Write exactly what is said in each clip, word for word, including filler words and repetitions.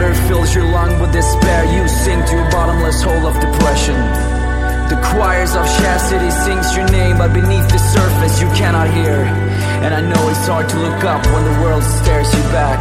water fills your lung with despair, you sink to a bottomless hole of depression. The choirs of chastity sings your name, but beneath the surface you cannot hear. And I know it's hard to look up when the world stares you back.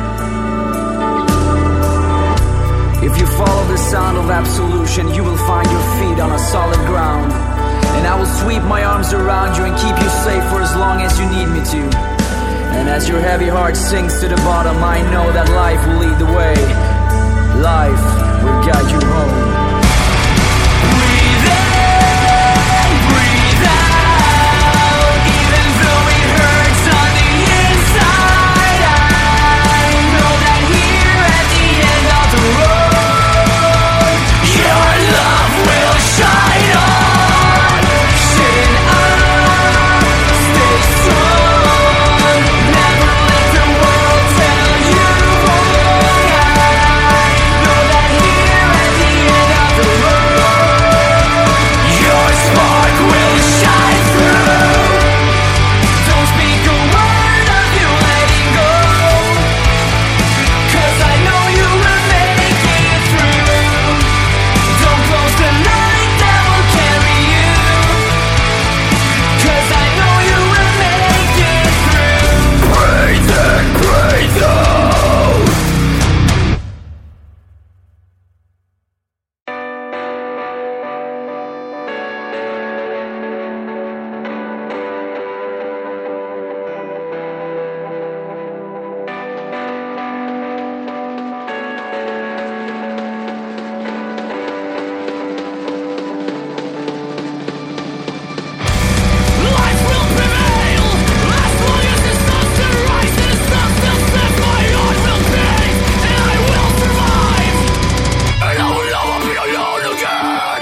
If you follow the sound of absolution, you will find your feet on a solid ground. And I will sweep my arms around you and keep you safe for as long as you need me to. And as your heavy heart sinks to the bottom, I know that life will lead the way. Life will guide you home. Breathe in, breathe out. Even though it hurts on the inside, I know that here at the end of the road, your love will shine on. Sitting up, stay strong. Never let the world tell you wrong. I know that here at the end of the road, your spark will shine through. Don't speak a word of you letting go, 'cause I know you will make it through. Don't close the light that will carry you, 'cause I know you will make it through. Breathe in, breathe out. Life will prevail as long as the sun still rises, the sun still sets. My heart will beat, and I will survive. And I will never be alone again.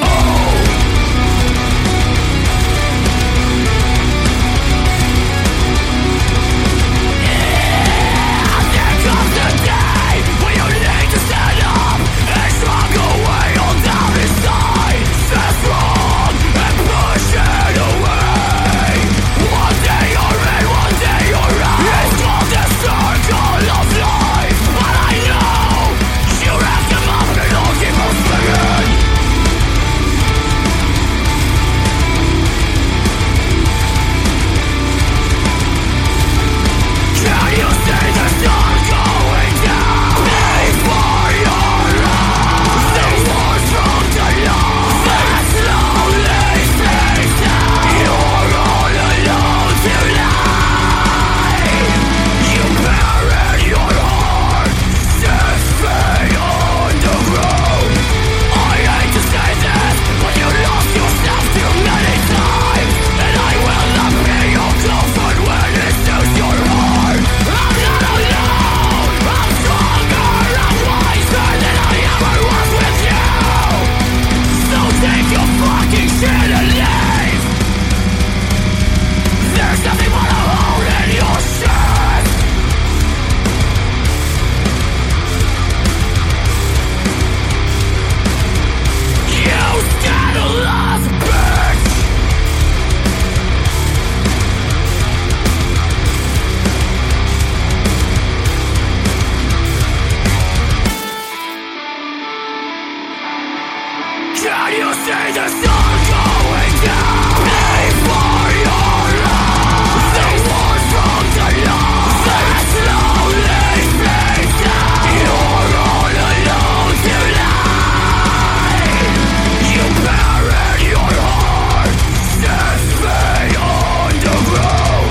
There comes the day when you need to stand up and shrug away all doubt inside. Stand strong and push it away. One day you're in, one day you're out. It's called the circle of life, but I know you have them up and all keep on swinging. Can you see the sun going down before your eyes? The words from the love that slowly fades out. You're all alone tonight. You buried your heart six feet underground. I hate to say this, but you lost yourself too many times, and I will not be your comfort when it suits your heart. I'm not alone. I'm stronger. I'm wiser than I ever was with you. So take your fucking shit and leave. There's nothing but a hole in your chest. You scandalous bitch. Can you see the sun going down before your eyes? The words from the love that slowly fades out. You're all alone tonight. You buried your heart six feet underground.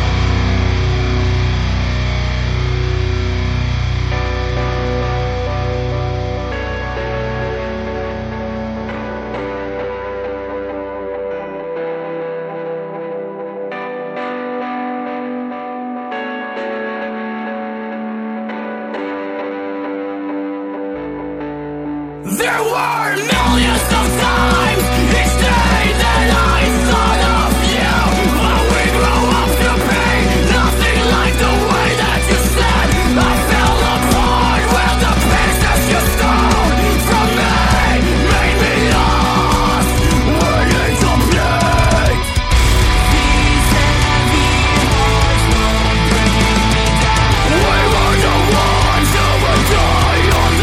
There were millions of times each day that I thought of you, but we grew up to be nothing like the way that you said. I fell apart when the pieces you stole from me made me lost, when incomplete. These heavy hearts won't bring me down. We were the ones who would die on the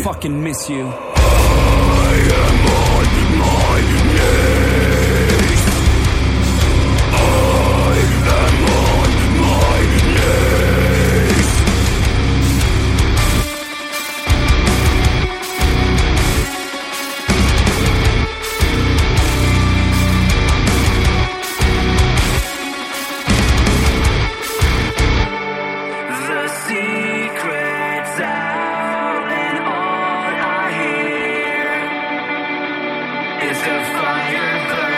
fucking miss you. I am on my knees. I am on my knees. The secret's out and all I hear is the fire burning.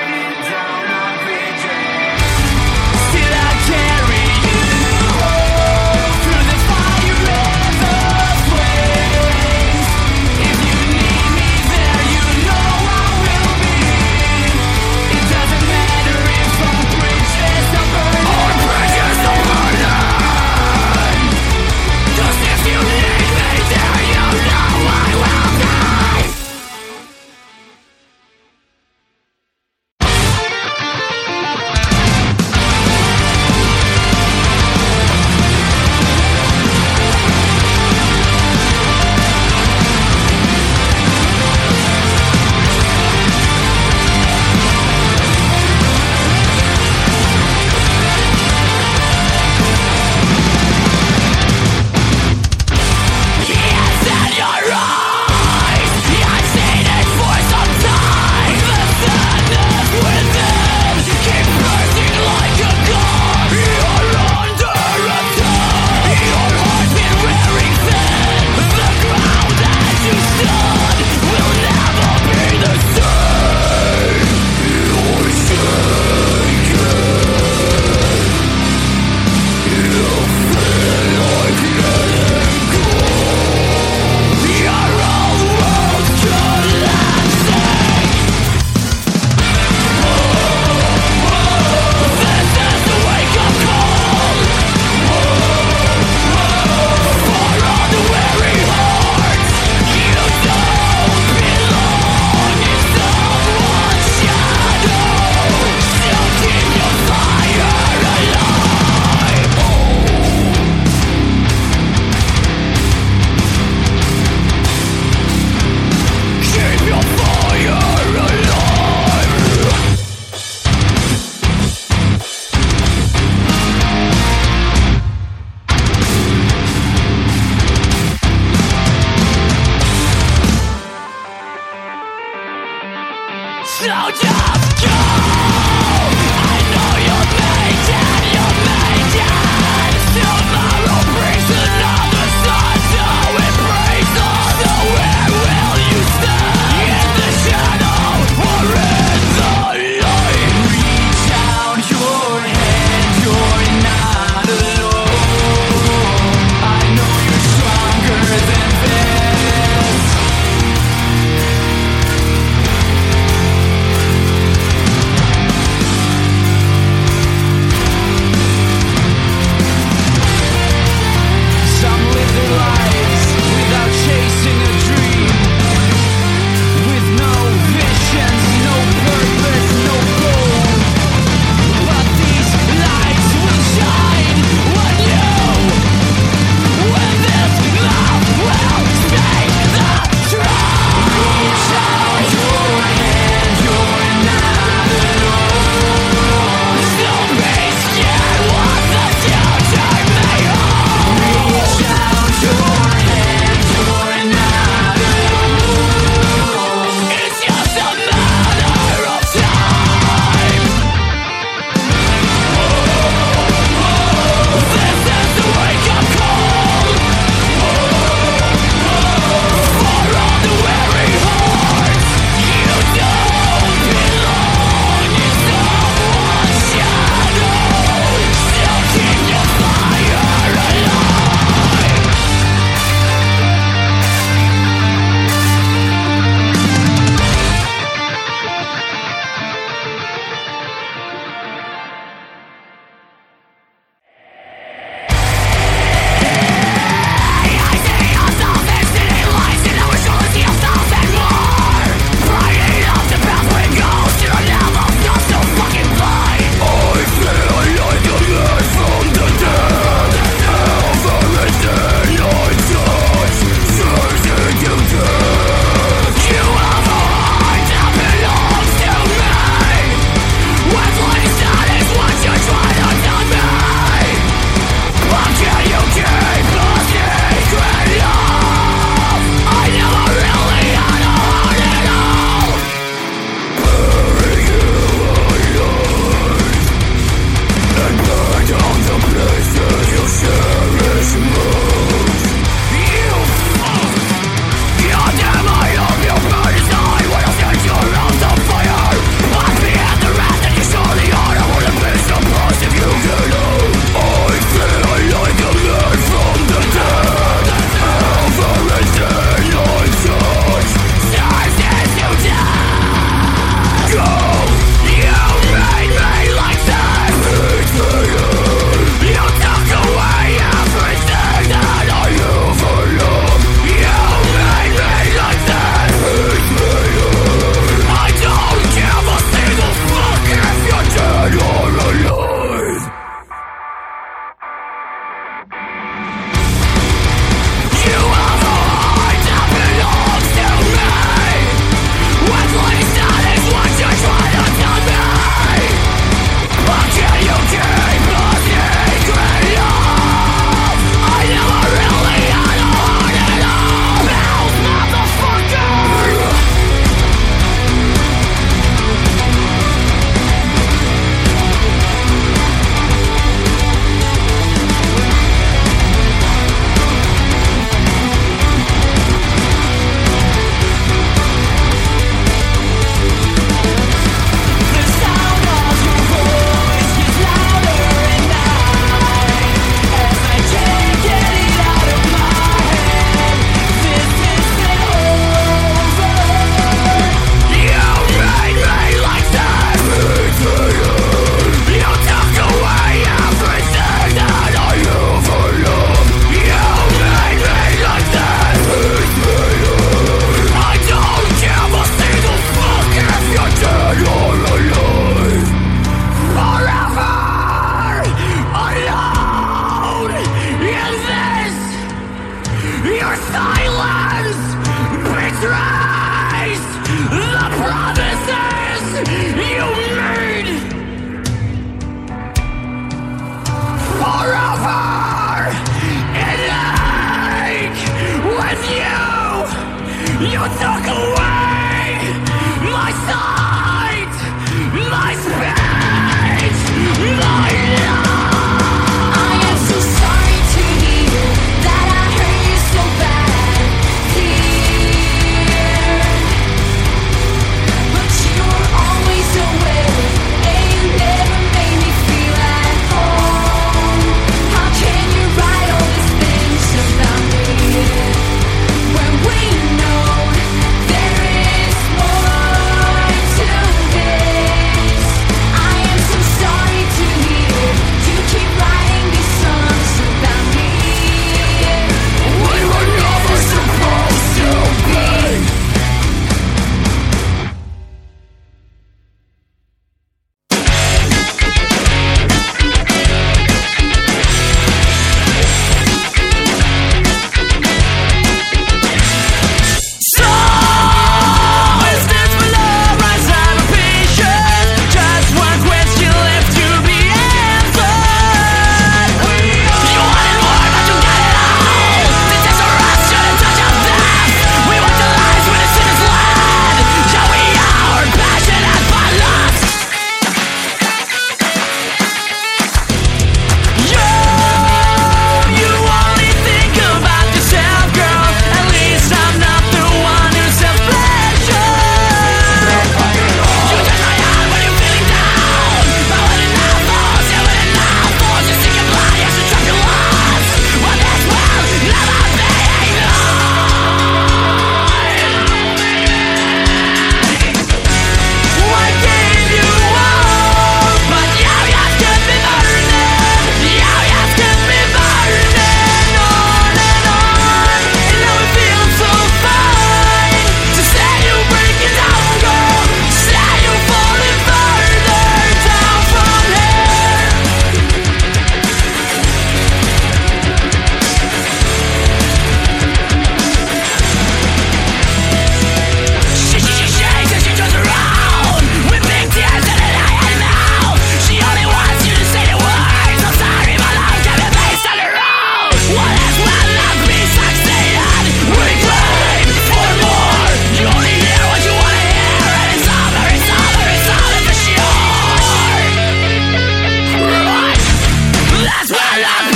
Venezuela.